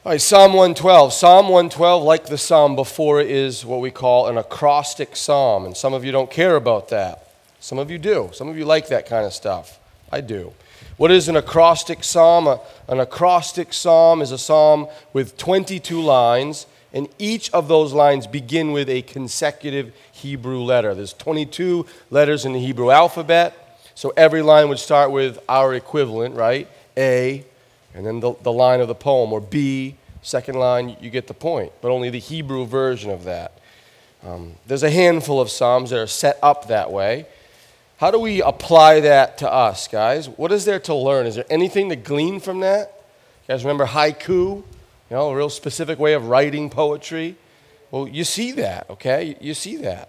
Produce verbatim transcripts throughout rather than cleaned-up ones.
All right, Psalm one twelve. Psalm one twelve, like the psalm before it, is what we call an acrostic psalm. And some of you don't care about that. Some of you do. Some of you like that kind of stuff. I do. What is an acrostic psalm? A, an acrostic psalm is a psalm with twenty-two lines, and each of those lines begin with a consecutive Hebrew letter. There's twenty-two letters in the Hebrew alphabet, so every line would start with our equivalent, right? A, and then the, the line of the poem, or B, second line, you get the point, but only the Hebrew version of that. Um, there's a handful of psalms that are set up that way. How do we apply that to us, guys? What is there to learn? Is there anything to glean from that? You guys remember haiku? You know, a real specific way of writing poetry. Well, you see that, okay? You see that.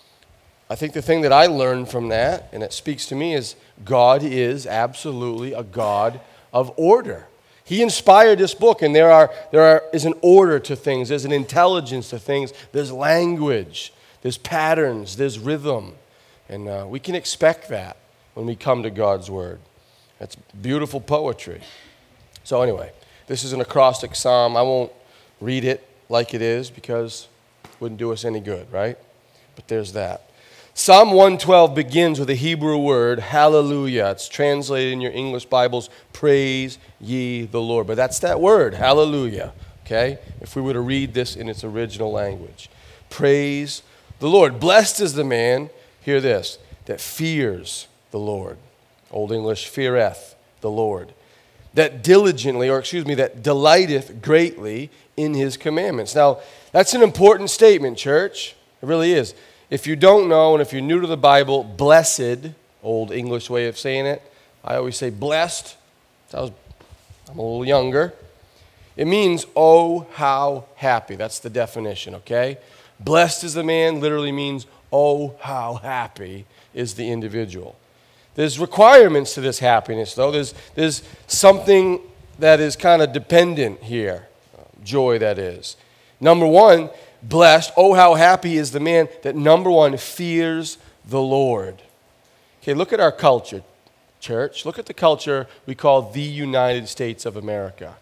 I think the thing that I learned from that, and it speaks to me, is God is absolutely a God of order. He inspired this book, and there are there are, is an order to things. There's an intelligence to things. There's language. There's patterns. There's rhythm. And uh, we can expect that when we come to God's Word. That's beautiful poetry. So anyway, this is an acrostic psalm. I won't read it like it is because it wouldn't do us any good, right? But there's that. Psalm one twelve begins with a Hebrew word, hallelujah. It's translated in your English Bibles, praise ye the Lord. But that's that word, hallelujah, okay? If we were to read this in its original language. Praise the Lord. Blessed is the man, hear this, that fears the Lord. Old English, feareth the Lord. That diligently, or excuse me, that delighteth greatly in his commandments. Now, that's an important statement, church. It really is. If you don't know, and if you're new to the Bible, blessed, old English way of saying it, I always say blessed. I was, I'm a little younger. It means, oh, how happy. That's the definition, okay? Blessed is the man literally means, oh, how happy is the individual. There's requirements to this happiness, though. There's, there's something that is kind of dependent here, joy that is. Number one, blessed, oh, how happy is the man that, number one, fears the Lord. Okay, look at our culture, church. Look at the culture we call the United States of America.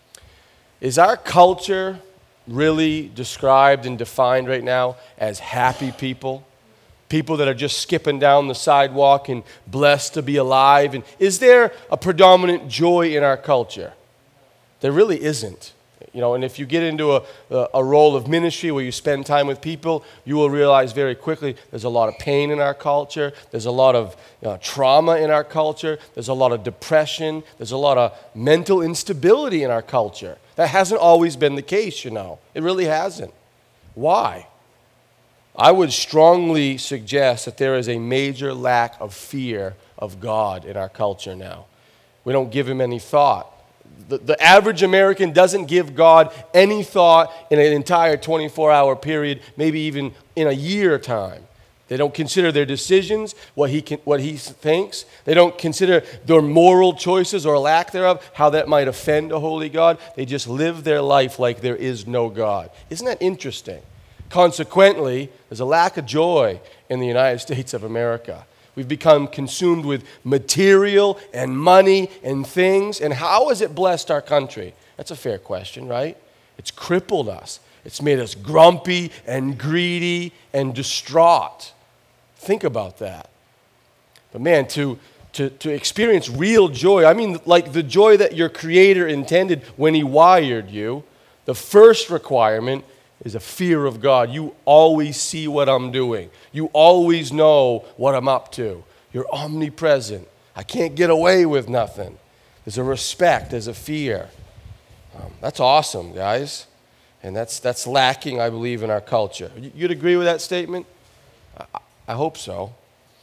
Is our culture really described and defined right now as happy people? People that are just skipping down the sidewalk and blessed to be alive? And is there a predominant joy in our culture? There really isn't. You know, and if you get into a, a, a role of ministry where you spend time with people, you will realize very quickly there's a lot of pain in our culture. There's a lot of you know, trauma in our culture. There's a lot of depression. There's a lot of mental instability in our culture. That hasn't always been the case, you know. It really hasn't. Why? I would strongly suggest that there is a major lack of fear of God in our culture now. We don't give him any thought. The, the average American doesn't give God any thought in an entire twenty-four hour period, maybe even in a year time. They don't consider their decisions, what he can, what he thinks. They don't consider their moral choices or lack thereof, how that might offend a holy God. They just live their life like there is no God. Isn't that interesting? Consequently, there's a lack of joy in the United States of America. We've become consumed with material and money and things. And how has it blessed our country? That's a fair question, right? It's crippled us. It's made us grumpy and greedy and distraught. Think about that. But man, to, to, to experience real joy, I mean like the joy that your Creator intended when He wired you, the first requirement is a fear of God. You always see what I'm doing. You always know what I'm up to. You're omnipresent. I can't get away with nothing. There's a respect, there's a fear. Um, that's awesome, guys. And that's that's lacking, I believe, in our culture. You'd agree with that statement? I, I hope so.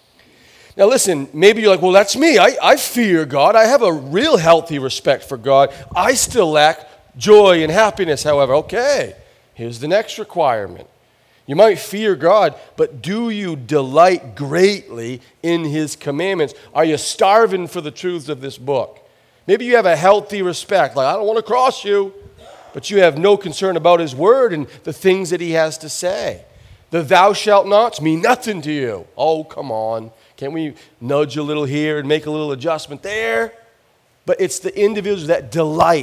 Now listen, maybe you're like, well, that's me. I, I fear God. I have a real healthy respect for God. I still lack joy and happiness, however. Okay. Here's the next requirement. You might fear God, but do you delight greatly in His commandments? Are you starving for the truths of this book? Maybe you have a healthy respect, like I don't want to cross you, but you have no concern about His word and the things that He has to say. The thou shalt nots mean nothing to you. Oh, come on. Can't we nudge a little here and make a little adjustment there? But it's the individuals that delight,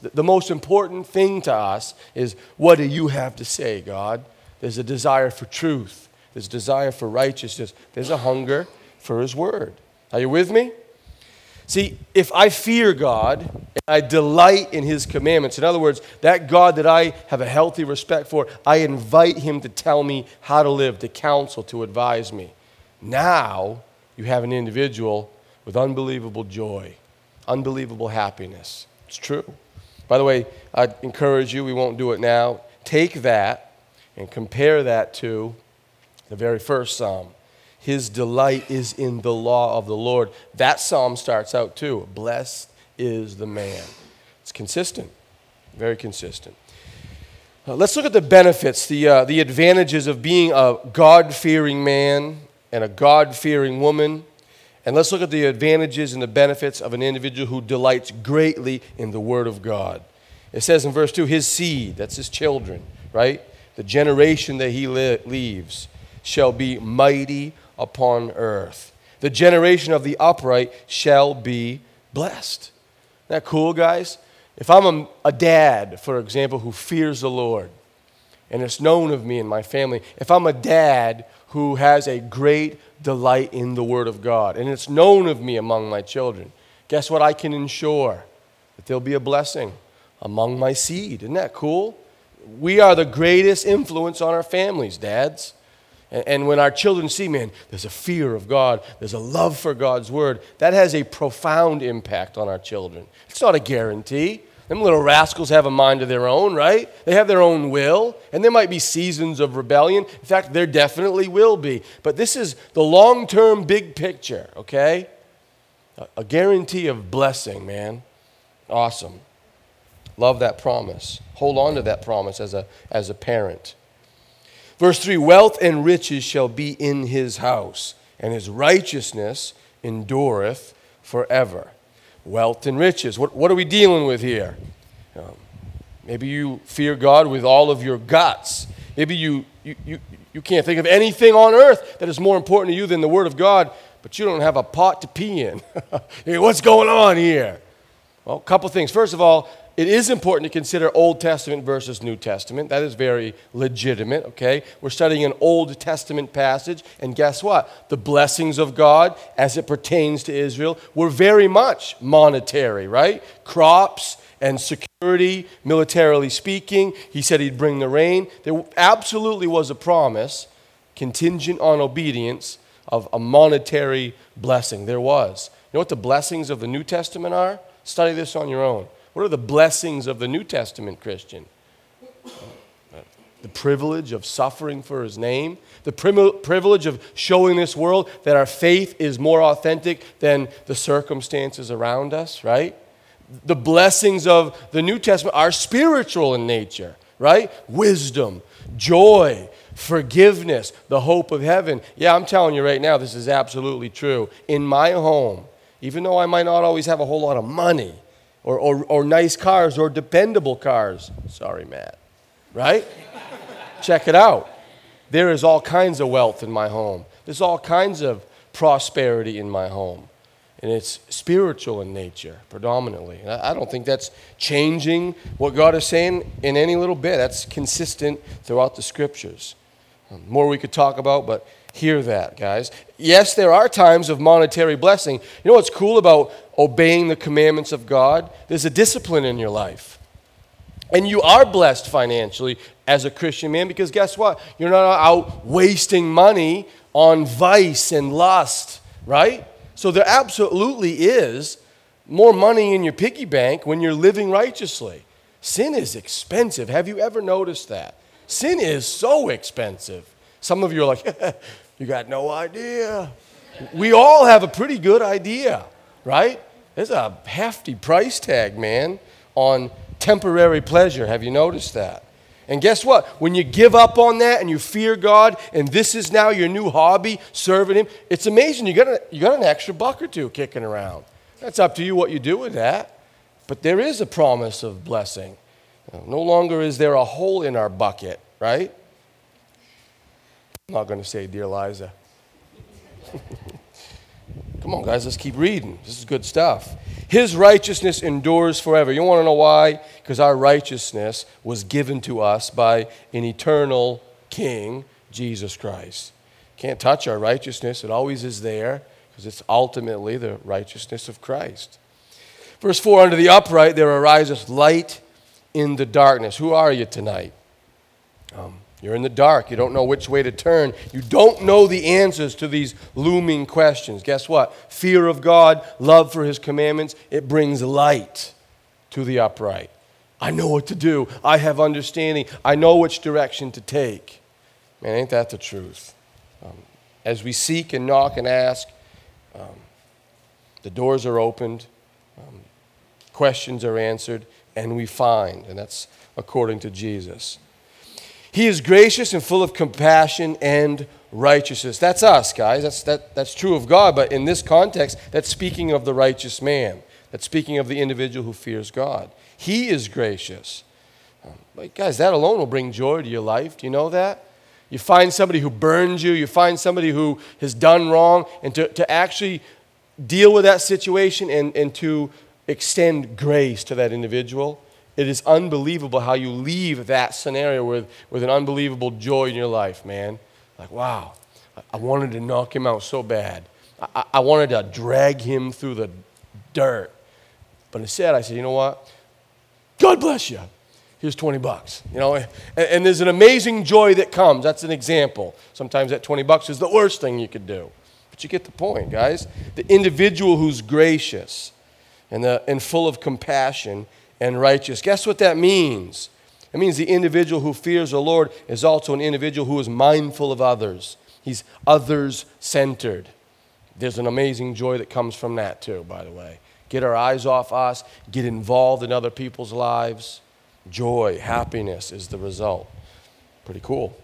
The, the most important thing to us is, what do you have to say, God? There's a desire for truth. There's a desire for righteousness. There's a hunger for his word. Are you with me? See, if I fear God and I delight in his commandments, in other words, that God that I have a healthy respect for, I invite him to tell me how to live, to counsel, to advise me. Now you have an individual with unbelievable joy, unbelievable happiness. It's true. By the way, I'd encourage you, we won't do it now, take that and compare that to the very first psalm. His delight is in the law of the Lord. That psalm starts out too. Blessed is the man. It's consistent, very consistent. Uh, let's look at the benefits, the, uh, the advantages of being a God-fearing man and a God-fearing woman. And let's look at the advantages and the benefits of an individual who delights greatly in the Word of God. It says in verse two, his seed, that's his children, right? The generation that he li- leaves shall be mighty upon earth. The generation of the upright shall be blessed. Isn't that cool, guys? If I'm a, a dad, for example, who fears the Lord, and it's known of me and my family, if I'm a dad who has a great delight in the Word of God, and it's known of me among my children, guess what I can ensure? That there'll be a blessing among my seed. Isn't that cool? We are the greatest influence on our families, dads. And when our children see, man, there's a fear of God, there's a love for God's word, that has a profound impact on our children. It's not a guarantee. Them little rascals have a mind of their own, right? They have their own will, and there might be seasons of rebellion. In fact, there definitely will be. But this is the long-term big picture, okay? A guarantee of blessing, man. Awesome. Love that promise. Hold on to that promise as a, as a parent. Verse three, wealth and riches shall be in his house, and his righteousness endureth forever. Wealth and riches. What, what are we dealing with here? Um, maybe you fear God with all of your guts. Maybe you, you, you, you can't think of anything on earth that is more important to you than the Word of God, but you don't have a pot to pee in. Hey, what's going on here? Well, a couple things. First of all, it is important to consider Old Testament versus New Testament. That is very legitimate, okay? We're studying an Old Testament passage, and guess what? The blessings of God as it pertains to Israel were very much monetary, right? Crops and security, militarily speaking. He said he'd bring the rain. There absolutely was a promise contingent on obedience of a monetary blessing. There was. You know what the blessings of the New Testament are? Study this on your own. What are the blessings of the New Testament Christian? The privilege of suffering for his name. The prim- privilege of showing this world that our faith is more authentic than the circumstances around us, right? The blessings of the New Testament are spiritual in nature, right? Wisdom, joy, forgiveness, the hope of heaven. Yeah, I'm telling you right now, this is absolutely true. In my home, even though I might not always have a whole lot of money, Or, or, or nice cars, or dependable cars. Sorry, Matt. Right? Check it out. There is all kinds of wealth in my home. There's all kinds of prosperity in my home. And it's spiritual in nature, predominantly. And I, I don't think that's changing what God is saying in any little bit. That's consistent throughout the Scriptures. More we could talk about, but hear that, guys. Yes, there are times of monetary blessing. You know what's cool about obeying the commandments of God? There's a discipline in your life. And you are blessed financially as a Christian man because guess what? You're not out wasting money on vice and lust, right? So there absolutely is more money in your piggy bank when you're living righteously. Sin is expensive. Have you ever noticed that? Sin is so expensive. Some of you are like, you got no idea. We all have a pretty good idea, right? There's a hefty price tag, man, on temporary pleasure. Have you noticed that? And guess what? When you give up on that and you fear God and this is now your new hobby, serving Him, it's amazing. You got, a, you got an extra buck or two kicking around. That's up to you what you do with that. But there is a promise of blessing. No longer is there a hole in our bucket, right? I'm not going to say, dear Liza. Come on, guys, let's keep reading. This is good stuff. His righteousness endures forever. You want to know why? Because our righteousness was given to us by an eternal King, Jesus Christ. Can't touch our righteousness. It always is there because it's ultimately the righteousness of Christ. Verse four, unto the upright there arises light in the darkness. Who are you tonight? Um, you're in the dark. You don't know which way to turn. You don't know the answers to these looming questions. Guess what? Fear of God, love for his commandments, it brings light to the upright. I know what to do. I have understanding. I know which direction to take. Man, ain't that the truth? Um, as we seek and knock and ask, um, the doors are opened, um, questions are answered, and we find. And that's according to Jesus. He is gracious and full of compassion and righteousness. That's us, guys. That's, that, that's true of God. But in this context, that's speaking of the righteous man. That's speaking of the individual who fears God. He is gracious. Um, but guys, that alone will bring joy to your life. Do you know that? You find somebody who burns you. You find somebody who has done wrong. And to, to actually deal with that situation and, and to extend grace to that individual, it is unbelievable how you leave that scenario with, with an unbelievable joy in your life, man. Like, wow, I wanted to knock him out so bad. I, I wanted to drag him through the dirt. But instead, I said, you know what? God bless you. Here's twenty bucks. You know, and, and there's an amazing joy that comes. That's an example. Sometimes that twenty bucks is the worst thing you could do. But you get the point, guys. The individual who's gracious and, the, and full of compassion and righteous. Guess what that means? It means the individual who fears the Lord is also an individual who is mindful of others. He's others-centered. There's an amazing joy that comes from that too, by the way. Get our eyes off us, get involved in other people's lives. Joy, happiness is the result. Pretty cool.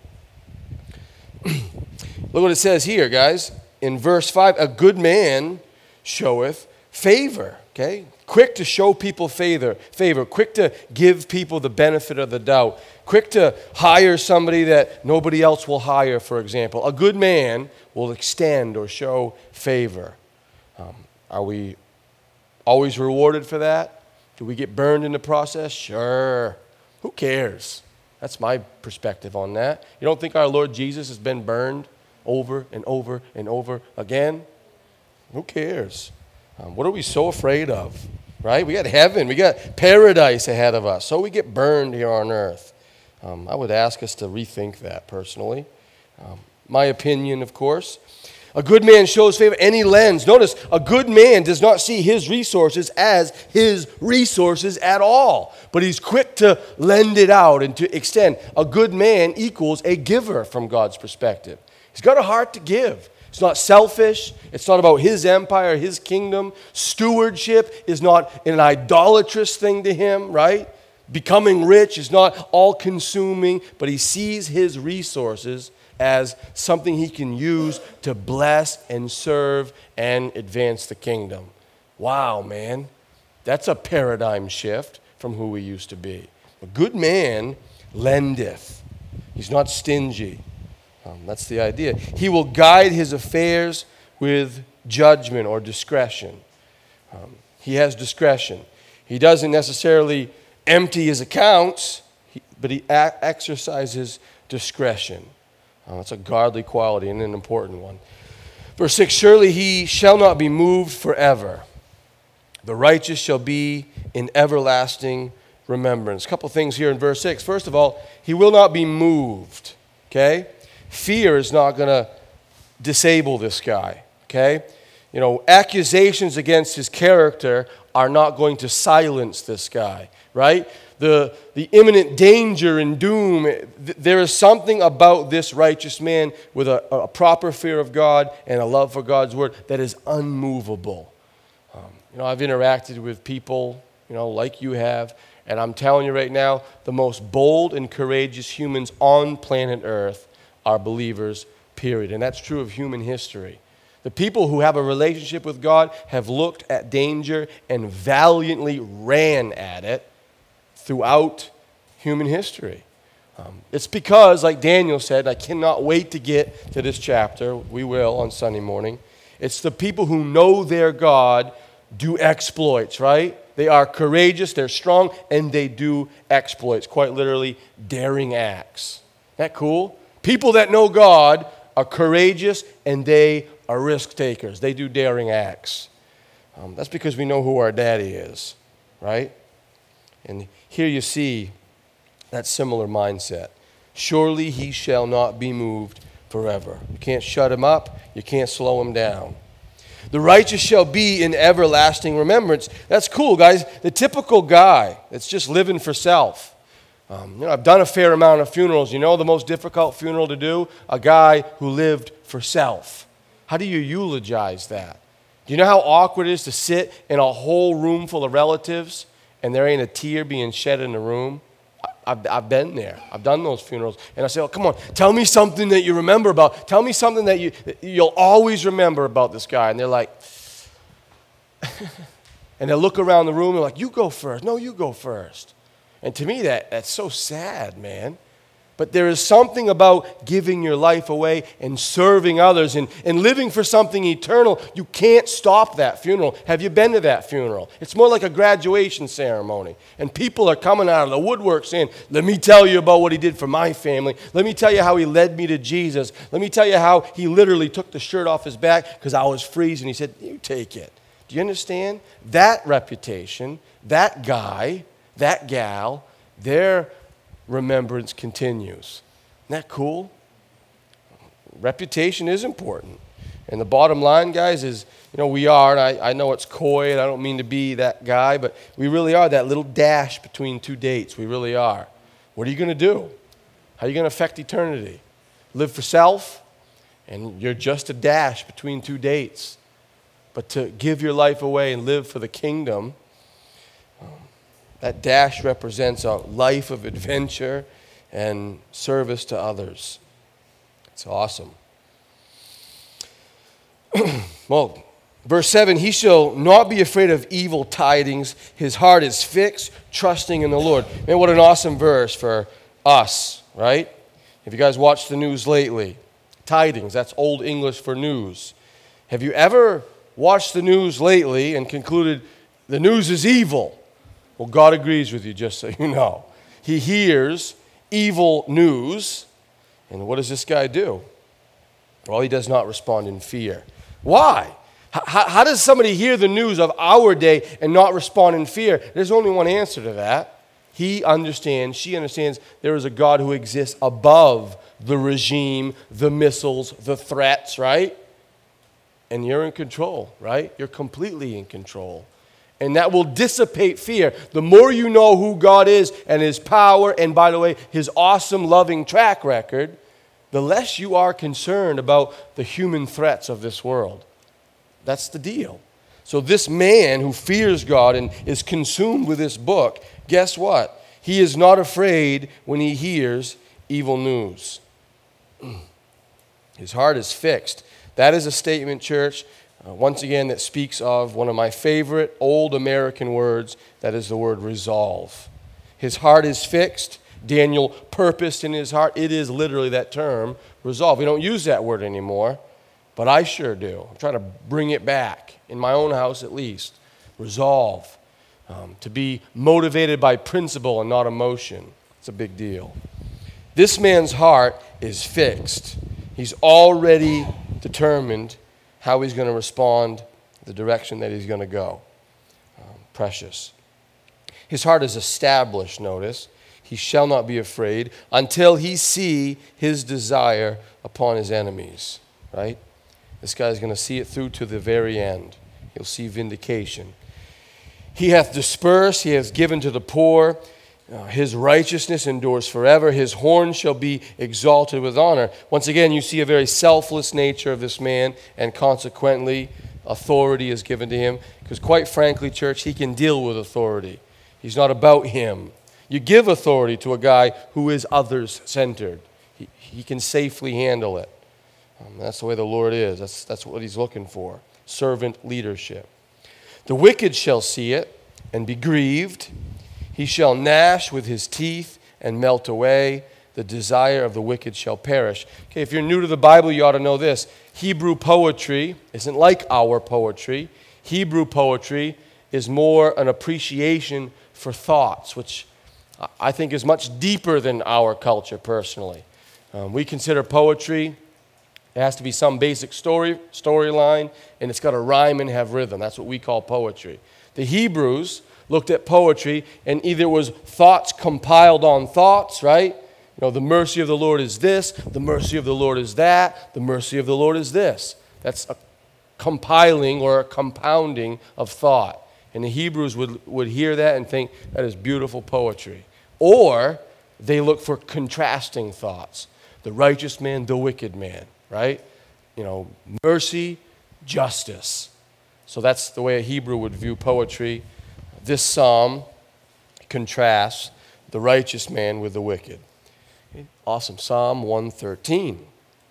Look what it says here, guys. In verse five, a good man showeth favor, okay? Quick to show people favor, favor, quick to give people the benefit of the doubt, quick to hire somebody that nobody else will hire, for example. A good man will extend or show favor. Um, are we always rewarded for that? Do we get burned in the process? Sure. Who cares? That's my perspective on that. You don't think our Lord Jesus has been burned over and over and over again? Who cares? Um, what are we so afraid of, right? We got heaven. We got paradise ahead of us. So we get burned here on earth. Um, I would ask us to rethink that personally. Um, my opinion, of course. A good man shows favor and he lends. Notice, a good man does not see his resources as his resources at all, but he's quick to lend it out and to extend. A good man equals a giver from God's perspective. He's got a heart to give. It's not selfish. It's not about his empire, his kingdom. Stewardship is not an idolatrous thing to him, right? Becoming rich is not all-consuming, but he sees his resources as something he can use to bless and serve and advance the kingdom. Wow, man. That's a paradigm shift from who we used to be. A good man lendeth. He's not stingy. Um, that's the idea. He will guide his affairs with judgment or discretion. Um, he has discretion. He doesn't necessarily empty his accounts, but he a- exercises discretion. Uh, that's a godly quality and an important one. Verse six, surely he shall not be moved forever. The righteous shall be in everlasting remembrance. A couple things here in verse six. First of all, he will not be moved, okay? Fear is not going to disable this guy, okay? You know, accusations against his character are not going to silence this guy, right? The, the imminent danger and doom, th- there is something about this righteous man with a, a proper fear of God and a love for God's word that is unmovable. Um, you know, I've interacted with people, you know, like you have, and I'm telling you right now, the most bold and courageous humans on planet Earth are believers, period. And that's true of human history. The people who have a relationship with God have looked at danger and valiantly ran at it throughout human history. Um, it's because, like Daniel said, I cannot wait to get to this chapter. We will on Sunday morning. It's the people who know their God do exploits, right? They are courageous, they're strong, and they do exploits. Quite literally, daring acts. Isn't that cool? People that know God are courageous and they are risk takers. They do daring acts. Um, that's because we know who our daddy is, right? And here you see that similar mindset. Surely he shall not be moved forever. You can't shut him up. You can't slow him down. The righteous shall be in everlasting remembrance. That's cool, guys. The typical guy that's just living for self. Um, you know, I've done a fair amount of funerals. You know the most difficult funeral to do? A guy who lived for self. How do you eulogize that? Do you know how awkward it is to sit in a whole room full of relatives and there ain't a tear being shed in the room? I've, I've been there. I've done those funerals. And I say, oh, come on, tell me something that you remember about. Tell me something that, you, that you'll always remember about this guy. And they're like, and they look around the room and they're like, you go first. No, you go first. And to me, that, that's so sad, man. But there is something about giving your life away and serving others and, and living for something eternal. You can't stop that funeral. Have you been to that funeral? It's more like a graduation ceremony. And people are coming out of the woodwork saying, let me tell you about what he did for my family. Let me tell you how he led me to Jesus. Let me tell you how he literally took the shirt off his back because I was freezing. He said, you take it. Do you understand? That reputation, that guy, that gal, their remembrance continues. Isn't that cool? Reputation is important. And the bottom line, guys, is, you know, we are, and I, I know it's coy, and I don't mean to be that guy, but we really are that little dash between two dates. We really are. What are you going to do? How are you going to affect eternity? Live for self, and you're just a dash between two dates. But to give your life away and live for the kingdom, that dash represents a life of adventure and service to others. It's awesome. Well, verse seven, he shall not be afraid of evil tidings. His heart is fixed, trusting in the Lord. Man, what an awesome verse for us, right? Have you guys watched the news lately? Tidings, that's Old English for news. Have you ever watched the news lately and concluded the news is evil? Well, God agrees with you, just so you know. He hears evil news, and what does this guy do? Well, he does not respond in fear. Why? How, how does somebody hear the news of our day and not respond in fear? There's only one answer to that. He understands, she understands there is a God who exists above the regime, the missiles, the threats, right? And you're in control, right? You're completely in control. And that will dissipate fear. The more you know who God is and his power, and by the way, his awesome loving track record, the less you are concerned about the human threats of this world. That's the deal. So this man who fears God and is consumed with this book, guess what? He is not afraid when he hears evil news. His heart is fixed. That is a statement, church, Uh, once again, that speaks of one of my favorite old American words, that is the word resolve. His heart is fixed. Daniel purposed in his heart. It is literally that term, resolve. We don't use that word anymore, but I sure do. I'm trying to bring it back, in my own house at least. Resolve. Um, to be motivated by principle and not emotion. It's a big deal. This man's heart is fixed. He's already determined how he's going to respond, the direction that he's going to go. Um, precious. His heart is established, notice. He shall not be afraid until he see his desire upon his enemies, right? This guy's going to see it through to the very end. He'll see vindication. He hath dispersed, he hath given to the poor. Uh, his righteousness endures forever. His horn shall be exalted with honor. Once again, you see a very selfless nature of this man, and consequently, authority is given to him. Because quite frankly, church, he can deal with authority. He's not about him. You give authority to a guy who is others-centered. He, he can safely handle it. Um, that's the way the Lord is. That's, that's what he's looking for. Servant leadership. The wicked shall see it and be grieved. He shall gnash with his teeth and melt away. The desire of the wicked shall perish. Okay, if you're new to the Bible, you ought to know this. Hebrew poetry isn't like our poetry. Hebrew poetry is more an appreciation for thoughts, which I think is much deeper than our culture personally. Um, we consider poetry, it has to be some basic story, storyline, and it's got to rhyme and have rhythm. That's what we call poetry. The Hebrews looked at poetry, and either it was thoughts compiled on thoughts, right? You know, the mercy of the Lord is this, the mercy of the Lord is that, the mercy of the Lord is this. That's a compiling or a compounding of thought. And the Hebrews would, would hear that and think that is beautiful poetry. Or they look for contrasting thoughts. The righteous man, the wicked man, right? You know, mercy, justice. So that's the way a Hebrew would view poetry. This psalm contrasts the righteous man with the wicked. Awesome. Psalm one thirteen.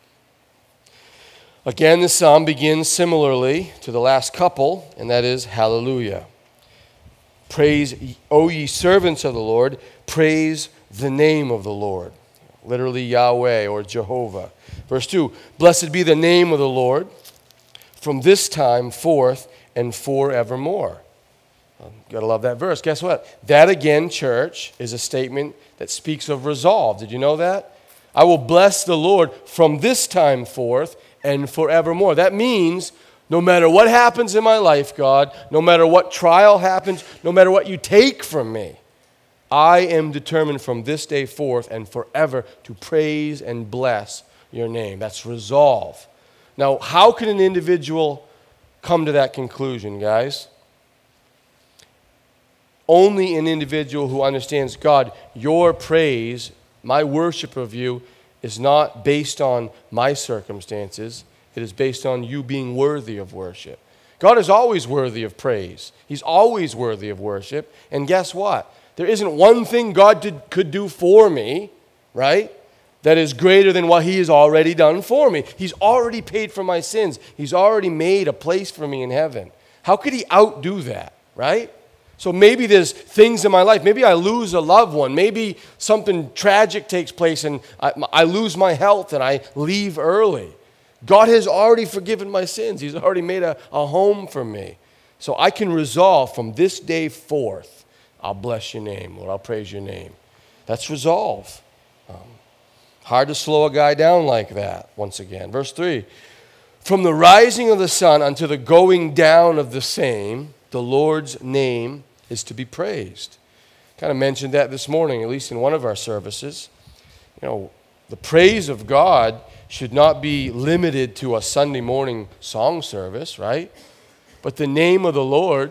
Again, the psalm begins similarly to the last couple, and that is, hallelujah. Praise, O ye servants of the Lord, praise the name of the Lord. Literally Yahweh or Jehovah. Verse two, blessed be the name of the Lord from this time forth and forevermore. Um, gotta love that verse. Guess what? That again, church, is a statement that speaks of resolve. Did you know that? I will bless the Lord from this time forth and forevermore. That means no matter what happens in my life, God, no matter what trial happens, no matter what you take from me, I am determined from this day forth and forever to praise and bless your name. That's resolve. Now, how can an individual come to that conclusion, guys? Only an individual who understands, God, your praise, my worship of you, is not based on my circumstances. It is based on you being worthy of worship. God is always worthy of praise. He's always worthy of worship. And guess what? There isn't one thing God did, could do for me, right, that is greater than what he has already done for me. He's already paid for my sins. He's already made a place for me in heaven. How could he outdo that, right? So maybe there's things in my life. Maybe I lose a loved one. Maybe something tragic takes place and I, I lose my health and I leave early. God has already forgiven my sins. He's already made a, a home for me. So I can resolve from this day forth, I'll bless your name, Lord. I'll praise your name. That's resolve. Um, hard to slow a guy down like that, once again. Verse three, from the rising of the sun unto the going down of the same, the Lord's name is to be praised. Kind of mentioned that this morning, at least in one of our services. You know, the praise of God should not be limited to a Sunday morning song service, right? But the name of the Lord,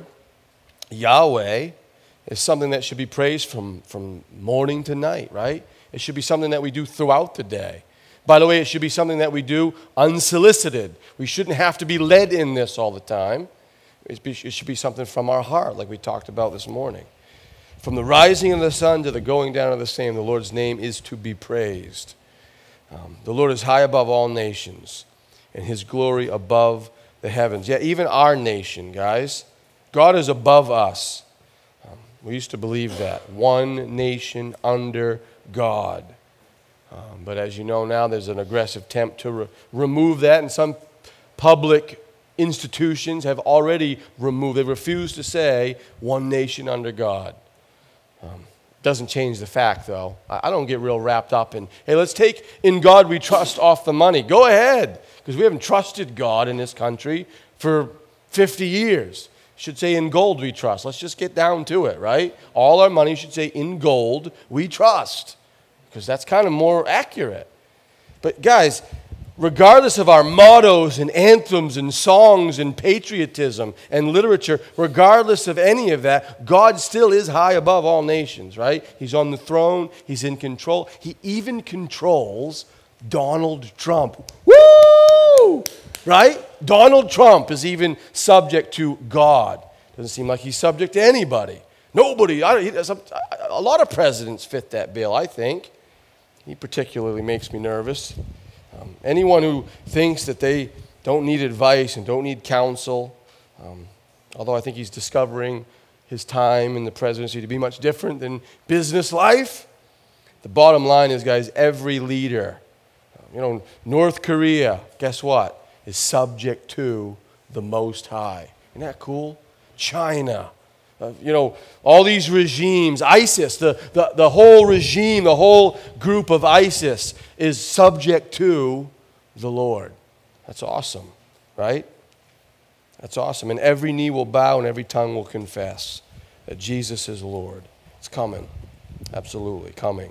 Yahweh, is something that should be praised from, from morning to night, right? It should be something that we do throughout the day. By the way, it should be something that we do unsolicited. We shouldn't have to be led in this all the time. It should be something from our heart, like we talked about this morning. From the rising of the sun to the going down of the same, the Lord's name is to be praised. Um, the Lord is high above all nations, and his glory above the heavens. Yeah, even our nation, guys. God is above us. Um, we used to believe that. One nation under God. Um, but as you know now, there's an aggressive attempt to re- remove that, and some public institutions have already removed. They refuse to say one nation under God. Um, doesn't change the fact, though. I, I don't get real wrapped up in, hey, let's take in God we trust off the money. Go ahead, because we haven't trusted God in this country for fifty years. Should say in gold we trust. Let's just get down to it, right? All our money should say in gold we trust, because that's kind of more accurate. But guys, regardless of our mottos and anthems and songs and patriotism and literature, regardless of any of that, God still is high above all nations, right? He's on the throne. He's in control. He even controls Donald Trump. Woo! Right? Donald Trump is even subject to God. Doesn't seem like he's subject to anybody. Nobody. I, he, a lot of presidents fit that bill, I think. He particularly makes me nervous. Um, anyone who thinks that they don't need advice and don't need counsel, um, although I think he's discovering his time in the presidency to be much different than business life, the bottom line is, guys, every leader, you know, North Korea, guess what, is subject to the Most High. Isn't that cool? China. Uh, you know, all these regimes, ISIS, the, the, the whole regime, the whole group of ISIS is subject to the Lord. That's awesome, right? That's awesome. And every knee will bow and every tongue will confess that Jesus is Lord. It's coming. Absolutely coming.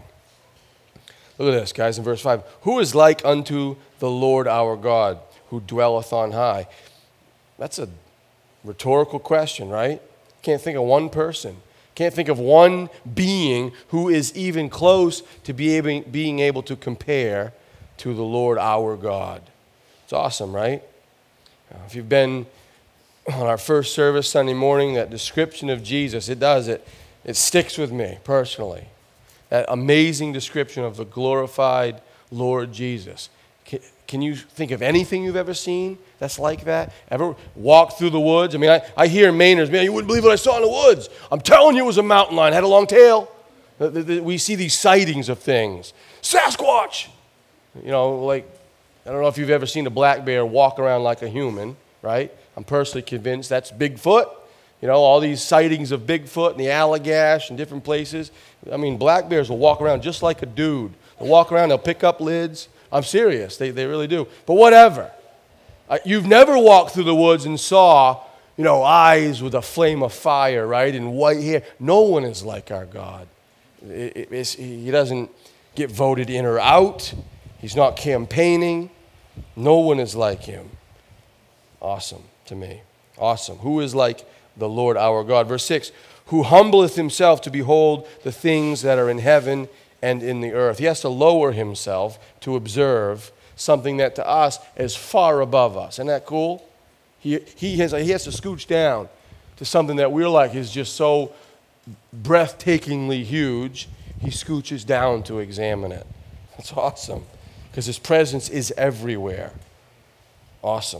Look at this, guys, in verse five. Who is like unto the Lord our God, who dwelleth on high? That's a rhetorical question, right? Can't think of one person. Can't think of one being who is even close to be able, being able to compare to the Lord our God. It's awesome, right? Uh, if you've been on our first service Sunday morning, that description of Jesus, it does it. It sticks with me personally. That amazing description of the glorified Lord Jesus. Can, can you think of anything you've ever seen that's like that? Ever walked through the woods? I mean, I, I hear Mainers, man, you wouldn't believe what I saw in the woods. I'm telling you it was a mountain lion, had a long tail. We see these sightings of things. Sasquatch! You know, like, I don't know if you've ever seen a black bear walk around like a human, right? I'm personally convinced that's Bigfoot. You know, all these sightings of Bigfoot and the Allagash and different places. I mean, black bears will walk around just like a dude. They'll walk around, they'll pick up lids. I'm serious, they, they really do. But whatever. Uh, you've never walked through the woods and saw, you know, eyes with a flame of fire, right, and white hair. No one is like our God. It, it, it's, he doesn't get voted in or out. He's not campaigning. No one is like him. Awesome to me. Awesome. Who is like the Lord our God? Verse six, who humbleth himself to behold the things that are in heaven and in the earth. He has to lower himself to observe something that to us is far above us. Isn't that cool? He, he, has, he has to scooch down to something that we're like is just so breathtakingly huge. He scooches down to examine it. That's awesome because his presence is everywhere. Awesome.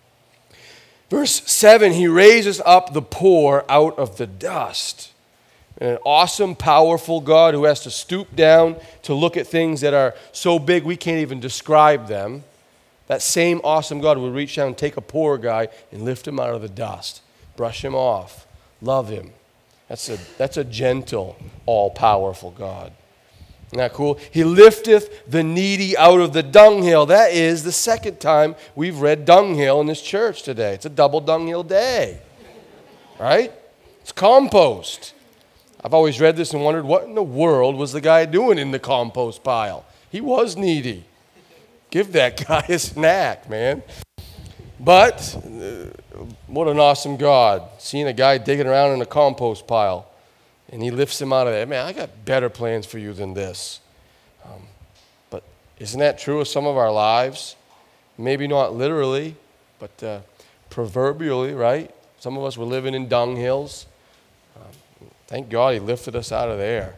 Verse seven, he raises up the poor out of the dust. An awesome, powerful God who has to stoop down to look at things that are so big we can't even describe them. That same awesome God will reach down and take a poor guy and lift him out of the dust, brush him off, love him. That's a, that's a gentle, all-powerful God. Isn't that cool? He lifteth the needy out of the dunghill. That is the second time we've read dunghill in this church today. It's a double dunghill day, right? It's compost. I've always read this and wondered what in the world was the guy doing in the compost pile? He was needy. Give that guy a snack, man. But uh, what an awesome God. Seeing a guy digging around in a compost pile. And he lifts him out of there. Man, I got better plans for you than this. Um, but isn't that true of some of our lives? Maybe not literally, but uh, proverbially, right? Some of us were living in dunghills. Um, thank God he lifted us out of there.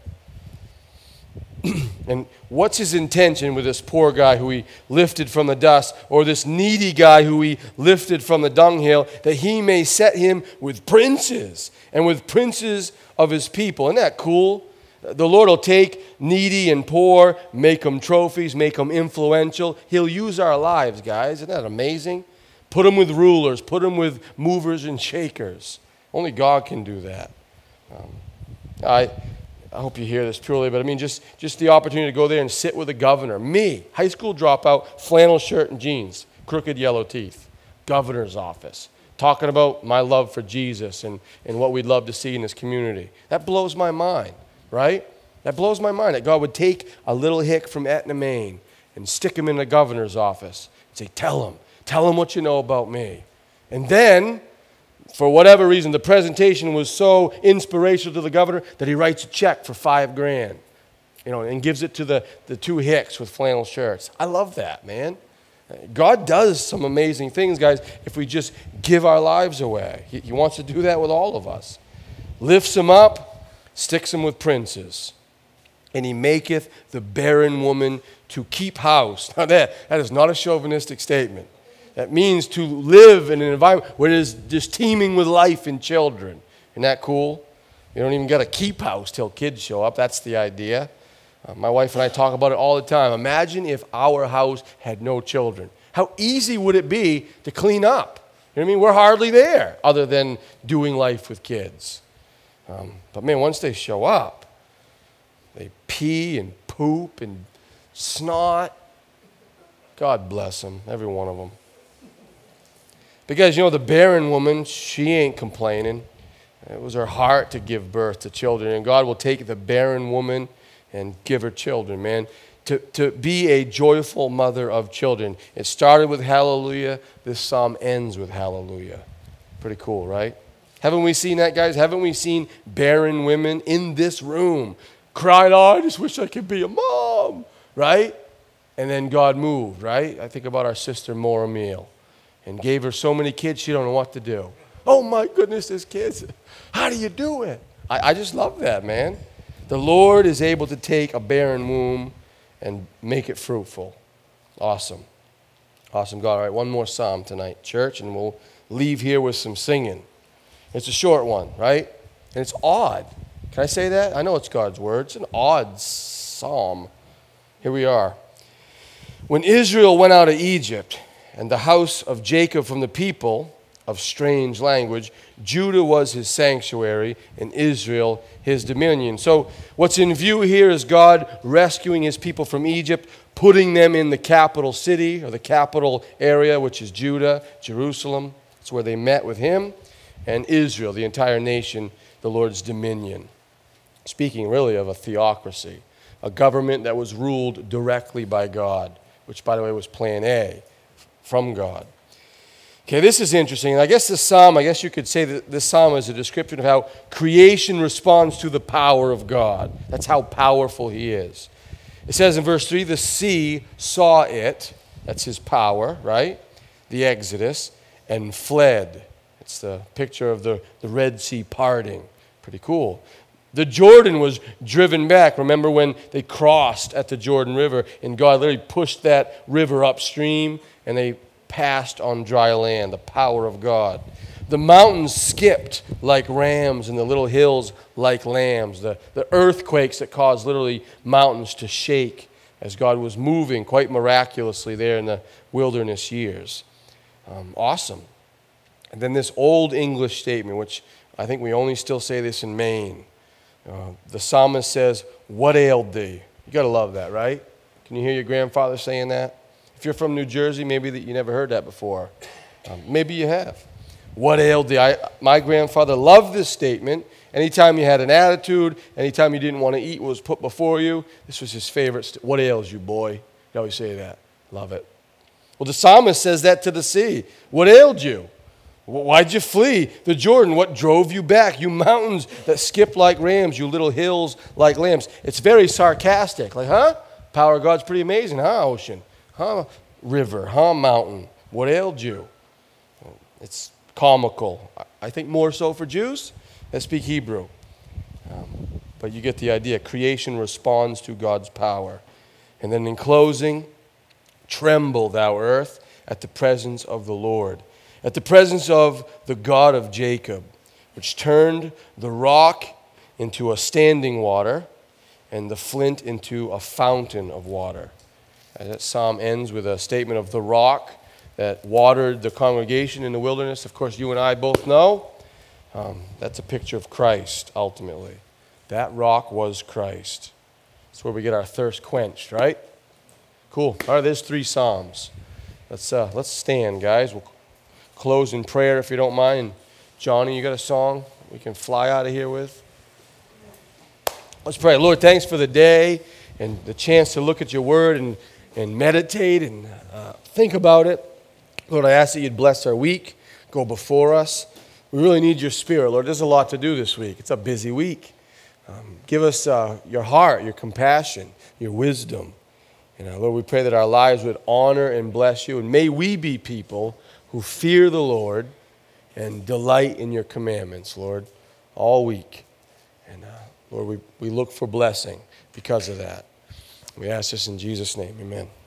And what's his intention with this poor guy who he lifted from the dust, or this needy guy who he lifted from the dunghill, that he may set him with princes and with princes of his people? Isn't that cool? The Lord will take needy and poor, make them trophies, make them influential. He'll use our lives, guys. Isn't that amazing? Put them with rulers, put them with movers and shakers. Only God can do that. Um, I... I hope you hear this purely, but I mean just, just the opportunity to go there and sit with a governor. Me, high school dropout, flannel shirt and jeans, crooked yellow teeth, governor's office, talking about my love for Jesus and, and what we'd love to see in this community. That blows my mind, right? That blows my mind that God would take a little hick from Etna, Maine and stick him in the governor's office and say, tell him, tell him what you know about me. And then, for whatever reason, the presentation was so inspirational to the governor that he writes a check for five grand, you know, and gives it to the, the two hicks with flannel shirts. I love that, man. God does some amazing things, guys, if we just give our lives away. He, he wants to do that with all of us. Lifts them up, sticks them with princes. And he maketh the barren woman to keep house. Now that, that is not a chauvinistic statement. That means to live in an environment where it is just teeming with life and children. Isn't that cool? You don't even got to keep house till kids show up. That's the idea. Uh, my wife and I talk about it all the time. Imagine if our house had no children. How easy would it be to clean up? You You know what I mean? We're hardly there other than doing life with kids. Um, but man, once they show up, they pee and poop and snot. God bless them, every one of them. Because, you know, the barren woman, she ain't complaining. It was her heart to give birth to children. And God will take the barren woman and give her children, man. To, to be a joyful mother of children. It started with hallelujah. This psalm ends with hallelujah. Pretty cool, right? Haven't we seen that, guys? Haven't we seen barren women in this room crying, oh, I just wish I could be a mom, right? And then God moved, right? I think about our sister Maura Meal and gave her so many kids she don't know what to do. Oh my goodness, there's kids. How do you do it? I, I just love that, man. The Lord is able to take a barren womb and make it fruitful. Awesome. Awesome, God. All right, one more psalm tonight, church, and we'll leave here with some singing. It's a short one, right? And it's odd. Can I say that? I know it's God's word. It's an odd psalm. Here we are. When Israel went out of Egypt, and the house of Jacob from the people of strange language, Judah was his sanctuary, and Israel his dominion. So what's in view here is God rescuing his people from Egypt, putting them in the capital city, or the capital area, which is Judah, Jerusalem. It's where they met with him, and Israel, the entire nation, the Lord's dominion. Speaking really of a theocracy, a government that was ruled directly by God, which, by the way, was plan A from God. Okay, this is interesting. I guess this psalm, I guess you could say that this psalm is a description of how creation responds to the power of God. That's how powerful he is. It says in verse three, the sea saw it. That's his power, right? The Exodus, and fled. It's the picture of the, the Red Sea parting. Pretty cool. The Jordan was driven back. Remember when they crossed at the Jordan River and God literally pushed that river upstream and they passed on dry land, the power of God. The mountains skipped like rams and the little hills like lambs. The, the earthquakes that caused literally mountains to shake as God was moving quite miraculously there in the wilderness years. Um, awesome. And then this old English statement, which I think we only still say this in Maine. Uh, the psalmist says, what ailed thee? You got to love that, right? Can you hear your grandfather saying that? If you're from New Jersey, maybe that you never heard that before. Um, maybe you have. What ailed thee? I, my grandfather loved this statement. Anytime you had an attitude, anytime you didn't want to eat what was put before you, this was his favorite. St- what ails you, boy? He always say that. Love it. Well, the psalmist says that to the sea. What ailed you? Why'd you flee the Jordan? What drove you back? You mountains that skip like rams, you little hills like lambs. It's very sarcastic. Like, huh? Power of God's pretty amazing, huh, ocean? Huh, river? Huh, mountain? What ailed you? It's comical. I think more so for Jews that speak Hebrew. Um, but you get the idea. Creation responds to God's power. And then in closing, tremble, thou earth, at the presence of the Lord. At the presence of the God of Jacob, which turned the rock into a standing water and the flint into a fountain of water. And that psalm ends with a statement of the rock that watered the congregation in the wilderness. Of course, you and I both know um, that's a picture of Christ, ultimately. That rock was Christ. That's where we get our thirst quenched, right? Cool. All right, there's three psalms. Let's, uh, let's stand, guys. We'll close in prayer if you don't mind. Johnny, you got a song we can fly out of here with? Let's pray. Lord, thanks for the day and the chance to look at your word and, and meditate and uh, think about it. Lord, I ask that you'd bless our week, go before us. We really need your spirit, Lord. There's a lot to do this week. It's a busy week. Um, give us uh, your heart, your compassion, your wisdom. And uh, Lord, we pray that our lives would honor and bless you. And may we be people who fear the Lord and delight in your commandments, Lord, all week. And uh, Lord, we, we look for blessing because of that. We ask this in Jesus' name, amen.